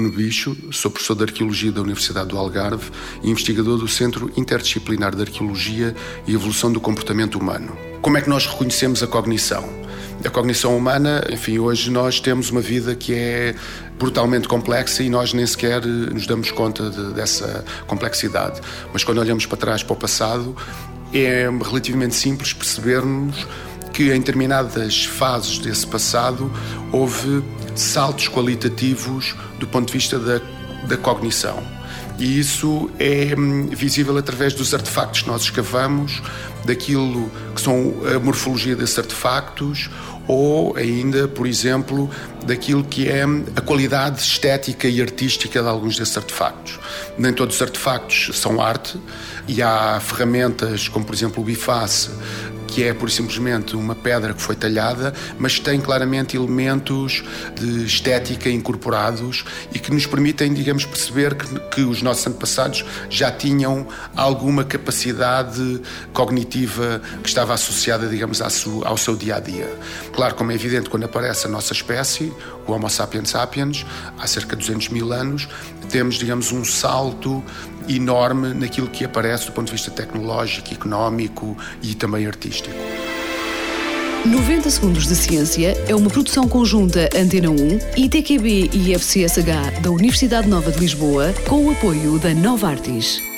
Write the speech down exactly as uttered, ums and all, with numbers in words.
Bruno Bicho, sou professor de Arqueologia da Universidade do Algarve e investigador do Centro Interdisciplinar de Arqueologia e Evolução do Comportamento Humano. Como é que nós reconhecemos a cognição? A cognição humana, enfim, hoje nós temos uma vida que é brutalmente complexa e nós nem sequer nos damos conta de, dessa complexidade. Mas quando olhamos para trás, para o passado, é relativamente simples percebermos que em determinadas fases desse passado houve saltos qualitativos do ponto de vista da, da cognição. E isso é visível através dos artefactos que nós escavamos, daquilo que são a morfologia desses artefactos, ou ainda, por exemplo, daquilo que é a qualidade estética e artística de alguns desses artefactos. Nem todos os artefactos são arte, e há ferramentas como, por exemplo, o biface, que é, por simplesmente, uma pedra que foi talhada, mas tem claramente elementos de estética incorporados e que nos permitem, digamos, perceber que, que os nossos antepassados já tinham alguma capacidade cognitiva que estava associada, digamos, ao seu dia-a-dia. Claro, como é evidente, quando aparece a nossa espécie, o Homo sapiens sapiens, há cerca de duzentos mil anos, temos, digamos, um salto enorme naquilo que aparece do ponto de vista tecnológico, económico e também artístico. noventa Segundos de Ciência é uma produção conjunta Antena um, I T Q B e F C S H da Universidade Nova de Lisboa, com o apoio da Novartis.